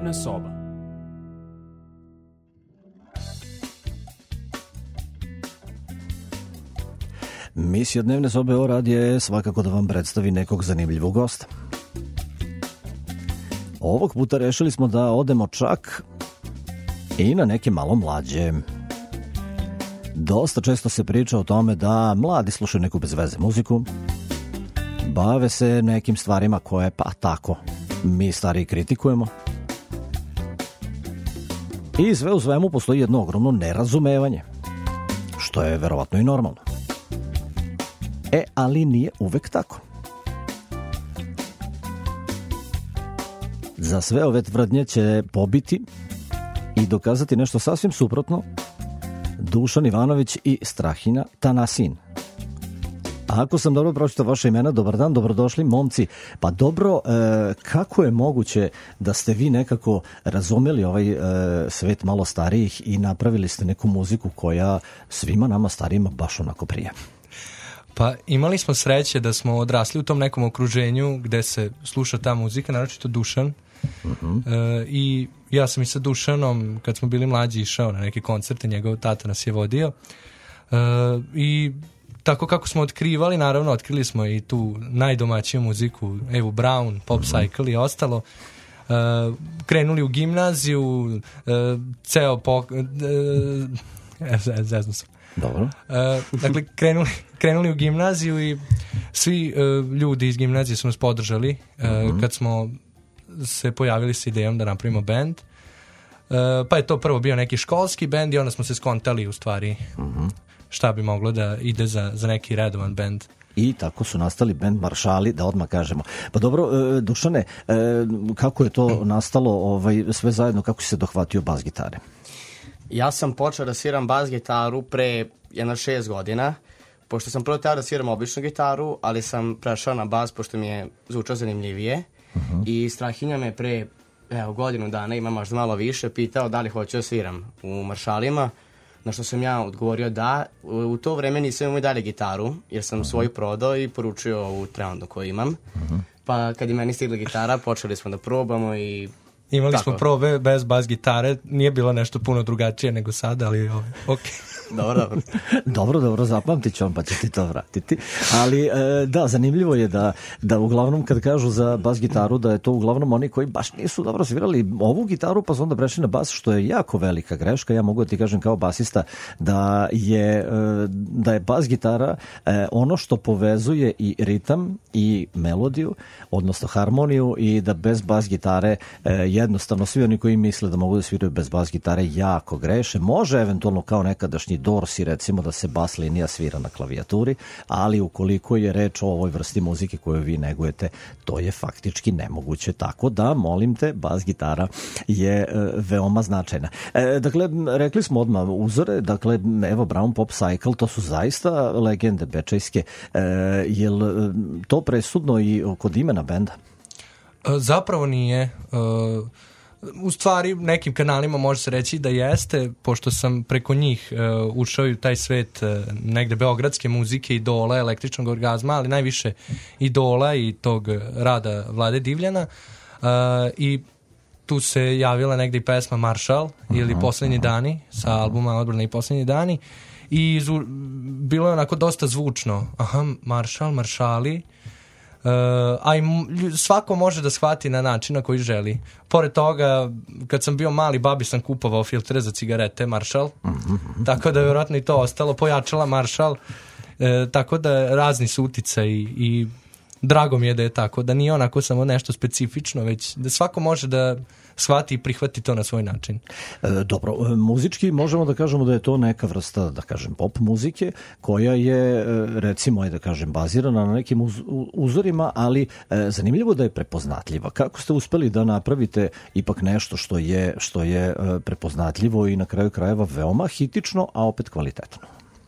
Dnevna soba. Misija Dnevne sobe o radija je svakako da vam predstavi nekog zanimljivog gosta. Ovog puta rešili smo da odemo čak i na neke malo mlađe. Dosta često se priča o tome da mladi slušaju neku bez veze muziku, bave se nekim stvarima koje, pa tako, mi stariji kritikujemo. I sve u svemu postoji jedno ogromno nerazumevanje, što je verovatno i normalno. Ali nije uvek tako. Za sve ove tvrdnje će pobiti i dokazati nešto sasvim suprotno Dušan Ivanović i Strahinja Tanasin. A ako sam dobro pročitao vaše imena, dobar dan, dobrodošli momci. Pa dobro, kako je moguće da ste vi nekako razumeli ovaj svet malo starijih i napravili ste neku muziku koja svima nama starijima baš onako prija? Pa imali smo sreće da smo odrasli u tom nekom okruženju gde se sluša ta muzika, naročito Dušan. I ja sam i sa Dušanom, kad smo bili mlađi, išao na neke koncerte, njegov tata nas je vodio. I tako kako smo otkrivali, naravno, otkrili smo i tu najdomaćiju muziku, Evu Brown, Pop Cycle i ostalo. Krenuli u gimnaziju, zezno sam. Dobro. Dakle, krenuli u gimnaziju i svi ljudi iz gimnazije su nas podržali kad smo se pojavili s idejom da napravimo band. Pa je to prvo bio neki školski band i onda smo se skontali u stvari šta bi moglo da ide za neki redovan band. I tako su nastali band Maršali, da odmah kažemo. Pa dobro, Dušane, kako je to nastalo sve zajedno, kako si se dohvatio bas gitare? Ja sam počeo da sviram bas gitaru pre 6 godina, pošto sam prvo teo da sviram običnu gitaru, ali sam prešao na bas pošto mi je zvučao zanimljivije. I Strahinja me pre godinu dana, ima možda malo više, pitao da li hoću da sviram u Maršalima, na što sam ja odgovorio da. U to vreme nisam imao i dalje gitaru, jer sam svoju prodao i poručio ovu trenutnu koju imam. Pa kad je meni stigla gitara, počeli smo da probamo i imali smo probe bez bas gitare, nije bilo nešto puno drugačije nego sada, ali okej. Dobro, zapamtit ću vam pa ću ti to vratiti. Ali da, zanimljivo je da uglavnom kad kažu za bas gitaru da je to uglavnom oni koji baš nisu dobro svirali ovu gitaru pa su onda prešli na bas, što je jako velika greška. Ja mogu da ti kažem kao basista da je bas gitara ono što povezuje i ritam i melodiju, odnosno harmoniju, i da bez bas gitare jednostavno svi oni koji misle da mogu da sviraju bez bas gitare jako greše. Može eventualno kao nekadašnji Dorsi recimo da se bas linija svira na klavijaturi, ali ukoliko je reč o ovoj vrsti muzike koju vi negujete, to je faktički nemoguće. Tako da, molim te, bas gitara je veoma značajna. Dakle, rekli smo odmah uzore, dakle, Eva Brown, Pop Cycle, to su zaista legende bečejske. Je li to presudno i kod imena benda? Zapravo nije. U stvari, nekim kanalima može se reći da jeste, pošto sam preko njih ušao u taj svet negde beogradske muzike, Idola, Električnog orgazma, ali najviše Idola i tog rada Vlade Divljana. I tu se javila negde i pesma Maršal ili Poslednji dani sa albuma Odbrana i Poslednji dani. I bilo je onako dosta zvučno. Maršal, Maršali. A svako može da shvati na način na koji želi. Pored toga, kad sam bio mali, babi sam kupovao filtre za cigarete Maršal, tako da je vjerojatno i to ostalo, pojačala Maršal, tako da razni su uticaji i drago mi je da je tako, da nije onako samo nešto specifično, već da svako može da shvati i prihvati to na svoj način. Dobro, muzički možemo da kažemo da je to neka vrsta, da kažem, pop muzike koja je, recimo, da kažem, bazirana na nekim uzorima, ali zanimljivo da je prepoznatljiva. Kako ste uspeli da napravite ipak nešto što je prepoznatljivo i na kraju krajeva veoma hitično, a opet kvalitetno?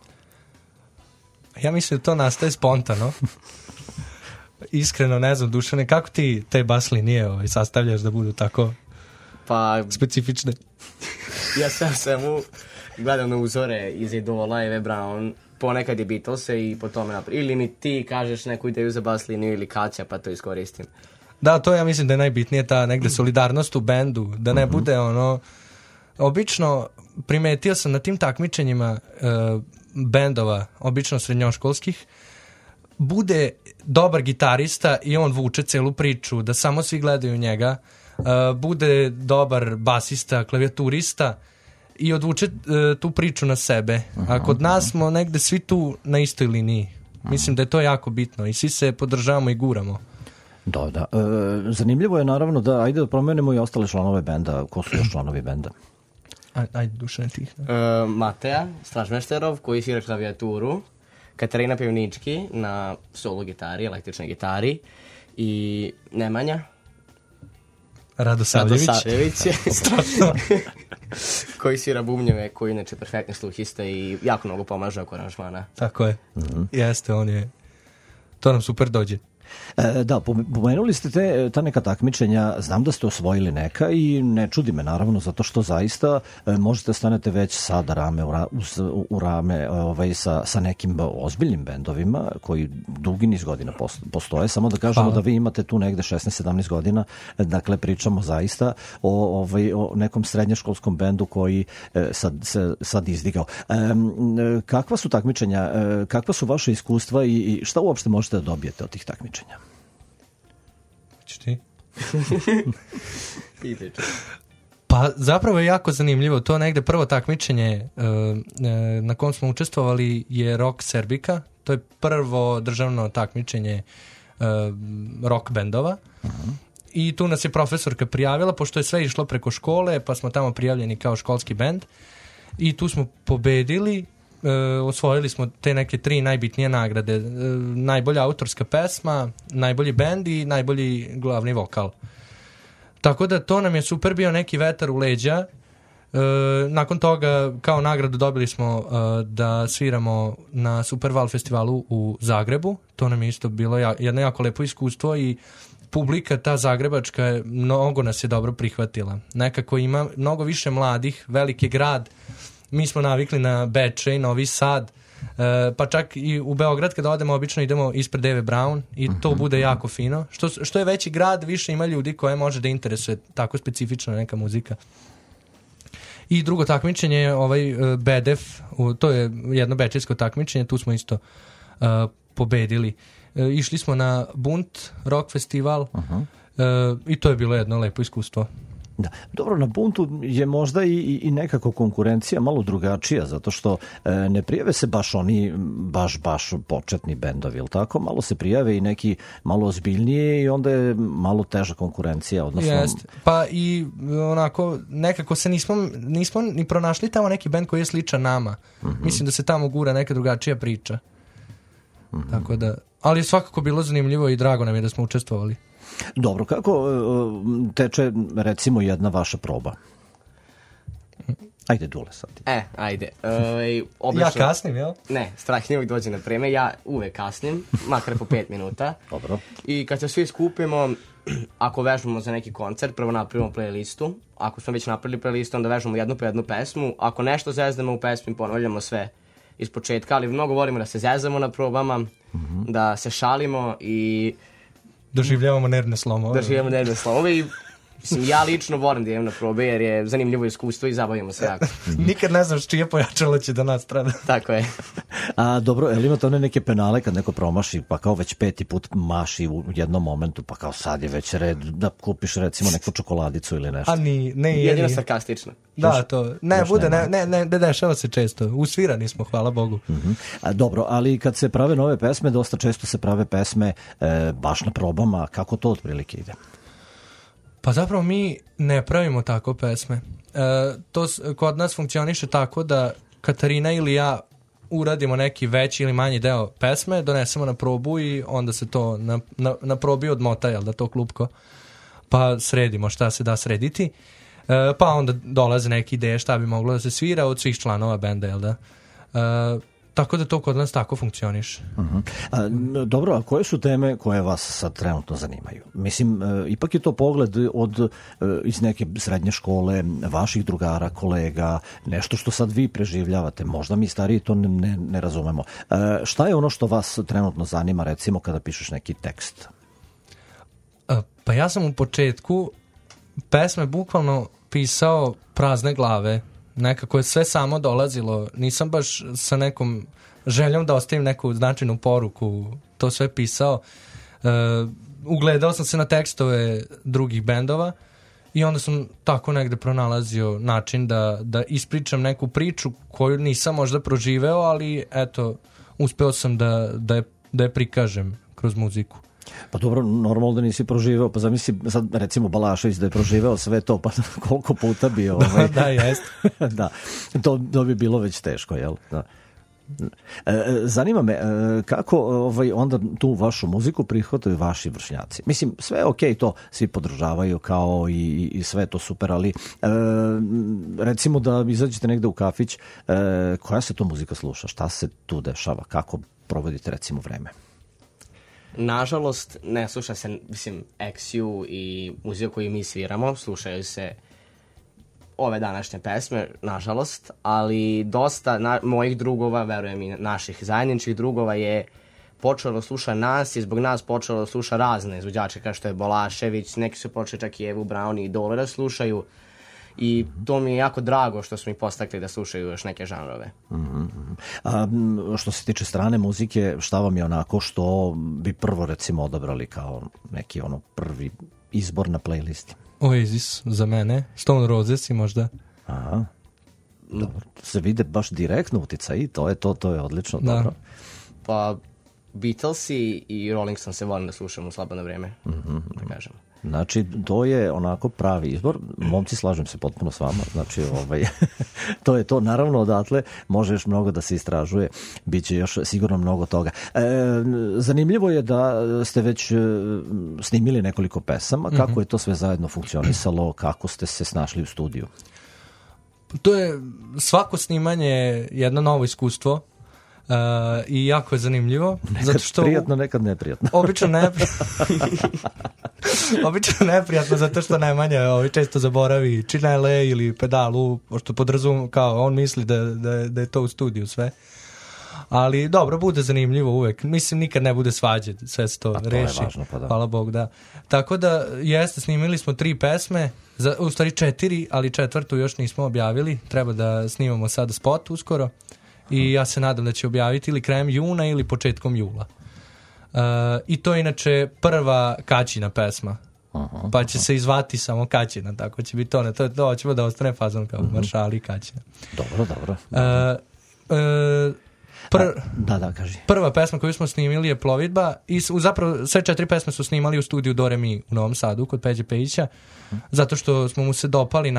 Ja mislim da to nastaje spontano. Iskreno ne znam, Dušane, kako ti te bas linije sastavljaš da budu tako specifične? Ja sam gledam na uzore iz Idola, Eve Brown, ponekad i Beatlese i po tome naprijed. Ili mi ti kažeš neku ideju za bas liniju ili Kaća, pa to iskoristim. Da, to ja mislim da je najbitnije, ta negde solidarnost u bendu, da ne bude ono... Obično, primetio sam na tim takmičenjima bendova, obično srednjoškolskih, bude dobar gitarista i on vuče celu priču, da samo svi gledaju njega, bude dobar basista, klavijaturista i odvuče tu priču na sebe. A kod nas smo negde svi tu na istoj liniji. Mislim da je to jako bitno i svi se podržavamo i guramo. Da. Zanimljivo je naravno da, ajde da promenimo i ostale članove benda. Ko su još članovi benda? Ajde, Dušan, tih. Mateja Stražmešterov, koji svira klavijaturu, Katarina Pevnički na solo gitari, električnoj gitari i Nemanja Radosavljević strašno koji svira bubnjeve, koji inače perfektni sluhista i jako mnogo pomaže oko aranžmana. Tako je. Jeste, on je, to nam super dođe. Da, pomenuli ste ta neka takmičenja, znam da ste osvojili neka i ne čudi me naravno, zato što zaista možete stanete već sada rame u rame sa nekim ozbiljnim bendovima koji dugi niz godina postoje, samo da kažemo da vi imate tu negde 16-17 godina, dakle pričamo zaista o nekom srednjoškolskom bendu koji sad izdigao. Kakva su takmičenja, kakva su vaše iskustva i šta uopšte možete da dobijete od tih takmičenja? Ti? Pa zapravo je jako zanimljivo. To negde prvo takmičenje na kom smo učestvovali je Rock Serbika. To je prvo državno takmičenje rock bendova. I tu nas je profesorka prijavila, pošto je sve išlo preko škole, pa smo tamo prijavljeni kao školski bend. I tu smo pobedili. Osvojili smo te neke 3 najbitnije nagrade. Najbolja autorska pesma, najbolji bend i najbolji glavni vokal. Tako da to nam je super bio neki vetar u leđa. Nakon toga kao nagradu dobili smo da sviramo na Superval festivalu u Zagrebu. To nam je isto bilo jedno jako lepo iskustvo i publika ta zagrebačka mnogo nas je dobro prihvatila. Nekako ima mnogo više mladih, veliki grad. Mi smo navikli na Bečej, Novi Sad, pa čak i u Beograd kada odemo obično idemo ispred Eve Braun i to bude jako fino. Što je veći grad, više ima ljudi koje može da interesuje tako specifična neka muzika. I drugo takmičenje je BDF, to je jedno bečejsko takmičenje, tu smo isto pobedili. Išli smo na Bunt rock festival i to je bilo jedno lepo iskustvo. Da. Dobro, na Buntu je možda i nekako konkurencija malo drugačija, zato što ne prijave se baš oni baš početni bendovi, ili tako? Malo se prijave i neki malo ozbiljnije i onda je malo teža konkurencija. Odnosno... Jest. Pa i onako, nekako se nismo ni pronašli tamo neki bend koji je sličan nama. Mislim da se tamo gura neka drugačija priča. Tako da, ali je svakako bilo zanimljivo i drago nam je da smo učestvovali. Dobro, kako teče recimo jedna vaša proba? Ajde, Dule sad. Ajde. Obično... Ja kasnim, jel? Ne, strah nije uvijek dođe na vreme. Ja uvek kasnim, makar po 5 minuta. Dobro. I kad se svi skupimo, ako vežbamo za neki koncert, prvo napravimo playlistu. Ako smo već napravili playlistu, onda vežbamo jednu po jednu pesmu. Ako nešto zeznemo u pesmi, ponavljamo sve iz početka, ali mnogo volimo da se zezamo na probama, da se šalimo i... Doživljavamo nervne slomove i ja lično volim da idem na probe jer je zanimljivo iskustvo i zabavimo se jako. Nikad ne znaš čije pojačalo će da nas strada. Tako je. A dobro, ili imate one neke penale kad neko promaši pa kao već 5. put maši u jednom momentu pa kao sad je već red da kupiš recimo neku čokoladicu ili nešto? A ne jedino sarkastično. Da, to. Ne dešava se često. Usvirani smo, hvala Bogu. Dobro, ali kad se prave nove pesme, dosta često se prave pesme baš na probama. Kako to otprilike ide? Pa zapravo mi ne pravimo tako pesme. To kod nas funkcioniše tako da Katarina ili ja uradimo neki veći ili manji deo pesme, donesemo na probu i onda se to na probi odmota, jel da to klupko, pa sredimo šta se da srediti. Pa onda dolaze neke ideje šta bi moglo da se svira od svih članova benda, jel da? Tako da to kod nas tako funkcioniše. Dobro, a koje su teme koje vas sad trenutno zanimaju? Mislim, ipak je to pogled iz neke srednje škole, vaših drugara, kolega, nešto što sad vi preživljavate. Možda mi stariji to ne razumemo. Šta je ono što vas trenutno zanima, recimo, kada pišeš neki tekst? Pa ja sam u početku pesme bukvalno pisao prazne glave. Nekako je sve samo dolazilo. Nisam baš sa nekom željom da ostavim neku značajnu poruku to sve pisao. Ugledao sam se na tekstove drugih bendova i onda sam tako negde pronalazio način da ispričam neku priču koju nisam možda proživeo, ali eto, uspeo sam da je prikažem kroz muziku. Pa dobro, normalno da nisi proživeo, pa zamisli sad recimo Balašević da je proživeo sve to, pa koliko puta bi Da, jest. Da, to bi bilo već teško, jel? Da. Zanima me kako onda tu vašu muziku prihvataju vaši vršnjaci. Mislim, sve je okej, to svi podržavaju kao i sve to super, ali recimo da izađete negde u kafić, koja se to muzika sluša, šta se tu dešava, kako provodite recimo vreme? Nažalost, ne sluša se, mislim, XU i muzika koju mi sviramo, slušaju se ove današnje pesme, nažalost, ali dosta mojih drugova, verujem i naših zajedničkih drugova je počelo da sluša nas i zbog nas počelo da sluša razne izvođače kao što je Balašević, neki su počeli čak i Evu Braun i Dole da slušaju i to mi je jako drago što smo ih postakli da slušaju još neke žanrove. A što se tiče strane muzike, šta vam je onako što bi prvo recimo odabrali kao neki prvi izbor na playlisti? Oasis za mene, Stone Roses i možda. Aha. Dobro, se vide baš direktno uticaj i to je odlično. Da. Dobro. Pa Beatlesi i Rolling Stones se volim da slušam u slabano vreme, da kažem. Znači, to je onako pravi izbor. Momci, slažem se potpuno s vama. Znači, to je to. Naravno, odatle može još mnogo da se istražuje. Biće još sigurno mnogo toga. Zanimljivo je da ste već snimili nekoliko pesama. Kako je to sve zajedno funkcionisalo? Kako ste se snašli u studiju? To je svako snimanje jedno novo iskustvo. I jako je zanimljivo. Nekad zato što prijatno, nekad neprijatno. Obično neprijatno zato što Nemanja često zaboravi činele ili pedalu, pošto kao on misli da je to u studiju sve. Ali dobro, bude zanimljivo uvek. Mislim, nikad ne bude svađe, sve se to reši. Važno, pa da. Hvala Bog, da. Tako da, snimili smo 3 pesme, u stvari 4, ali 4. još nismo objavili. Treba da snimamo sada spot uskoro. I ja se nadam da će objaviti ili krajem juna ili početkom jula. I to je inače prva Kaćina pesma. Pa će se izvati samo Kaćina, tako će biti to. To hoćemo da ostane fazon kao Maršali i Kaćina. Dobro. Da, kaži. Prva pesma koju smo snimili je Plovidba i zapravo sve 4 pesme su snimali u studiju Do Re Mi u Novom Sadu kod Peđe Pejića, zato što smo mu se dopali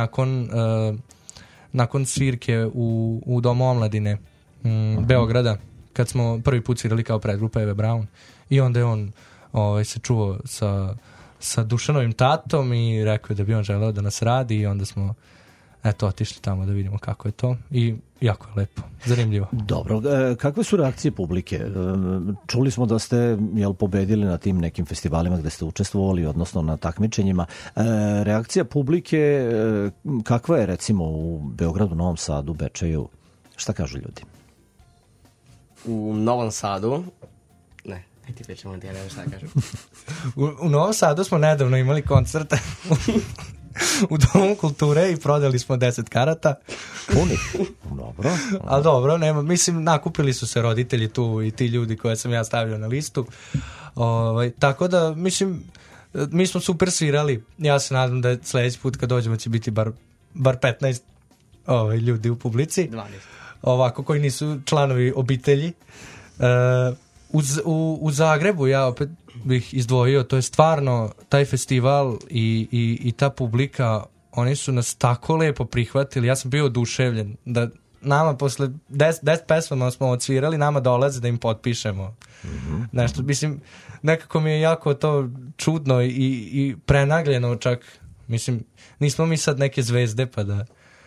nakon svirke u Domu omladine Beograda, kad smo prvi put svirali kao predgrupa Eve Braun, i onda je on se čuo sa Dušanovim tatom i rekao da bi on želeo da nas radi i onda smo otišli tamo da vidimo kako je to i jako je lepo, zanimljivo. Dobro, kakve su reakcije publike? Čuli smo da ste pobedili na tim nekim festivalima gde ste učestvovali, odnosno na takmičenjima. Reakcija publike kakva je recimo u Beogradu, Novom Sadu, Bečeju? Šta kažu ljudi? U Novom Sadu ti pričamo da ja ne šta kažem. U Novom Sadu smo nedavno imali koncert u Domu kulture i prodali smo 10 karata. Punih? Dobro. Ali dobro, mislim, nakupili su se roditelji tu i ti ljudi koje sam ja stavio na listu. Tako da, mislim, mi smo super svirali. Ja se nadam da sledeći put kad dođemo će biti bar 15 ljudi u publici. 12. Ovako, koji nisu članovi obitelji. U Zagrebu ja opet bih izdvojio, to je stvarno taj festival i ta publika, oni su nas tako lepo prihvatili, ja sam bio oduševljen da nama posle 10 pesama smo odsvirali, nama dolaze da im potpišemo nešto, mislim, nekako mi je jako to čudno i prenagljeno čak, mislim, nismo mi sad neke zvezde pa da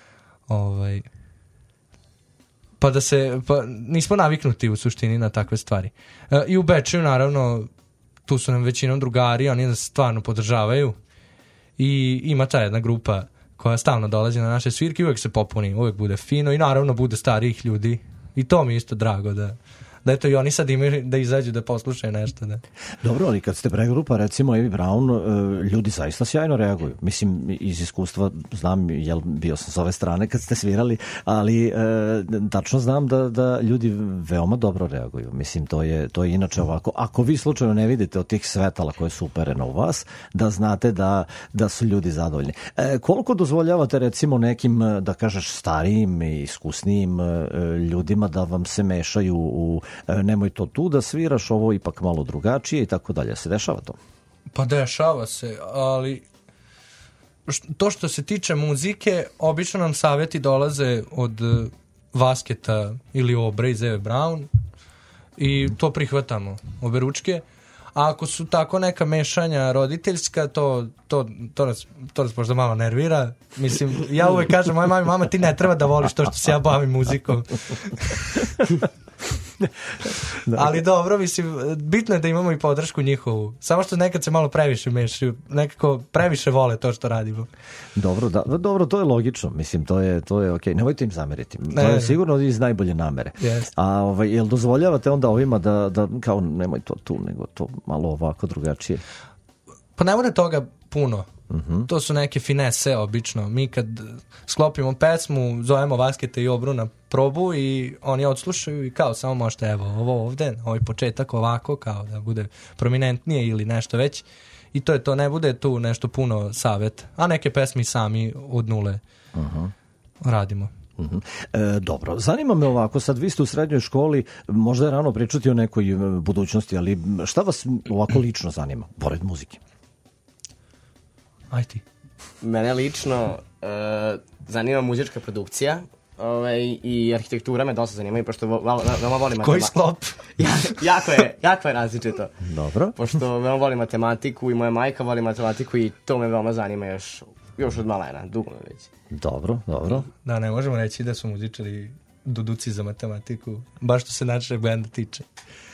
nismo naviknuti u suštini na takve stvari. I u Bečeju, naravno, tu su nam većinom drugari, oni nas stvarno podržavaju i ima ta jedna grupa koja stalno dolazi na naše svirke i uvek se popuni, uvek bude fino i naravno bude starijih ljudi i to mi je isto drago da eto i oni sad imaju da izađu da poslušaju nešto. Da. Dobro, ali kad ste pregrupa, recimo Evi Brown, ljudi zaista sjajno reaguju. Mislim, iz iskustva znam, jel bio sam s ove strane kad ste svirali, ali tačno znam da ljudi veoma dobro reaguju. Mislim, to je inače ovako. Ako vi slučajno ne vidite od tih svetala koje su uperene u vas, da znate da su ljudi zadovoljni. Koliko dozvoljavate recimo nekim, da kažeš, starijim i iskusnijim ljudima da vam se mešaju u nemoj to tu da sviraš, ovo ipak malo drugačije i tako dalje. Se dešava to? Pa dešava se, ali to što se tiče muzike, obično nam savjeti dolaze od Vasketa ili Obre iz Eve Brown i to prihvatamo oberučke. A ako su tako neka mešanja roditeljska, to nas možda malo nervira. Mislim, ja uvek kažem mojoj mami, mama, ti ne treba da voliš to što se ja bavim muzikom. Ali dobro, mislim, bitno je da imamo i podršku njihovu. Samo što nekad se malo previše mešaju, nekako previše vole to što radimo. Dobro, to je logično. Mislim, to je okej. Nemojte im zameriti. To je sigurno iz najbolje namere. Yes. A jel dozvoljavate onda ovima da kao nemoj to tu, nego to malo ovako drugačije? Pa ne bude toga puno. To su neke finese obično. Mi kad sklopimo pesmu, zovemo Vasketa i Obru na probu i oni odslušaju i kao samo možete, evo, ovo ovde, ovaj početak ovako, kao da bude prominentnije ili nešto već. I to je to, ne bude tu nešto puno savjet. A neke pesmi sami od nule radimo. Dobro, zanima me ovako, sad vi ste u srednjoj školi, možda je rano pričati o nekoj budućnosti, ali šta vas ovako lično zanima, pored muzike? Aj ti. Mene lično zanima muzička produkcija i arhitektura me dosta zanima, pošto veoma volim matematiku. Koji sklop? jako je različito. Dobro. Pošto veoma volim matematiku i moja majka voli matematiku i to me veoma zanima još od malena, dugo već. Dobro. Da, ne možemo reći da su muzičari duduci za matematiku, baš što se načinje benda tiče.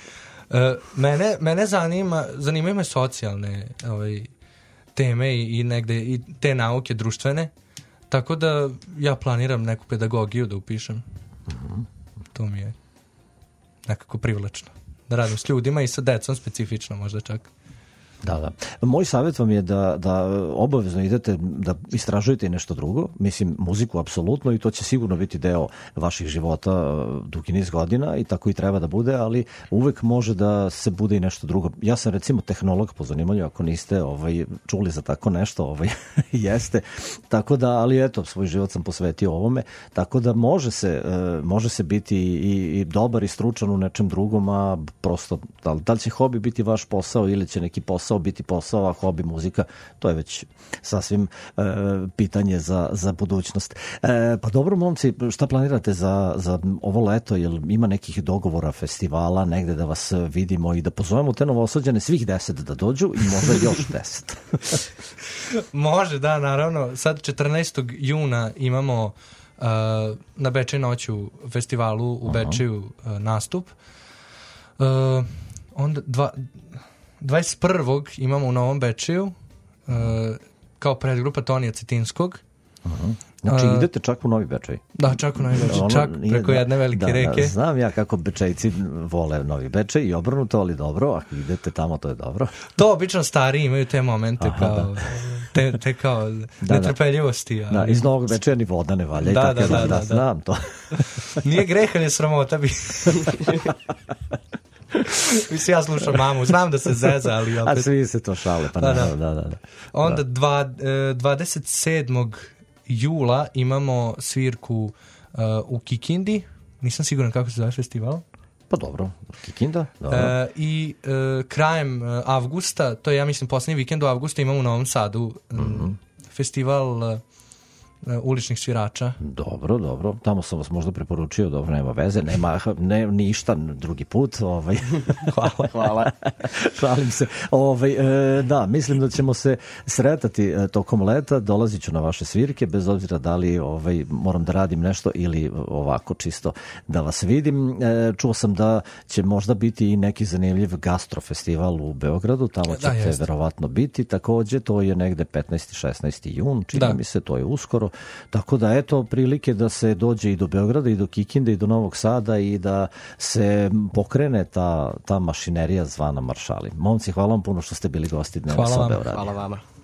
Mene zanimaju me socijalne teme i negde i te nauke društvene, tako da ja planiram neku pedagogiju da upišem. To mi je nekako privlačno. Da radim s ljudima i sa decom specifično možda čak. Da. Moj savjet vam je da obavezno idete da istražujete i nešto drugo. Mislim, muziku apsolutno i to će sigurno biti deo vaših života dugi niz godina i tako i treba da bude, ali uvek može da se bude i nešto drugo. Ja sam recimo tehnolog po zanimanju, ako niste čuli za tako nešto, jeste. Tako da, ali eto, svoj život sam posvetio ovome, tako da može se biti i dobar i stručan u nečem drugom, a prosto da li će hobi biti vaš posao ili će neki posao biti posao, a hobi muzika, to je već sasvim pitanje za budućnost. Pa dobro, momci, šta planirate za ovo leto? Jel ima nekih dogovora, festivala, negde da vas vidimo i da pozovemo te Novosađane, svih 10 da dođu i možda još 10? Može, da, naravno. Sad 14. juna imamo na Bečej noću festivalu u Bečeju nastup. Onda 21. imamo u Novom Bečeju kao predgrupa Tonija Cetinskog. Znači idete čak u Novi Bečej? Da, čak u Novi Bečej, čak preko jedne velike reke. Znam ja kako Bečejci vole Novi Bečej i obrnuto, ali dobro, ako idete tamo to je dobro. To obično stariji imaju te momente kao te kao netrpeljivosti. Da, iz Novog Bečeja ni voda ne valja. Da, znam to. Nije greh, ali je sramota bi. Mislim, ja slušam mamu, znam da se zeza, ali opet... A svi se to šale, pa da. Onda 27. jula imamo svirku u Kikindi, nisam siguran kako se zove festival. Pa dobro, Kikinda. I krajem avgusta, to je ja mislim posljednji vikend u avgusta, imamo u Novom Sadu festival uličnih svirača. Dobro. Tamo sam vas možda preporučio, dobro, nema veze, ne ništa, drugi put. Hvala. Šalim se. Da, mislim da ćemo se sretati tokom leta, dolazit ću na vaše svirke, bez obzira da li moram da radim nešto ili ovako čisto da vas vidim. Čuo sam da će možda biti i neki zanimljiv gastrofestival u Beogradu, tamo ćete verovatno biti. Takođe, to je negde 15. 16. jun, čini mi se, to je uskoro. Tako da eto prilike da se dođe i do Beograda i do Kikinde i do Novog Sada i da se pokrene ta mašinerija zvana Maršali. Momci, hvala vam puno što ste bili gosti Dnevne sobe u radiju. Hvala vama.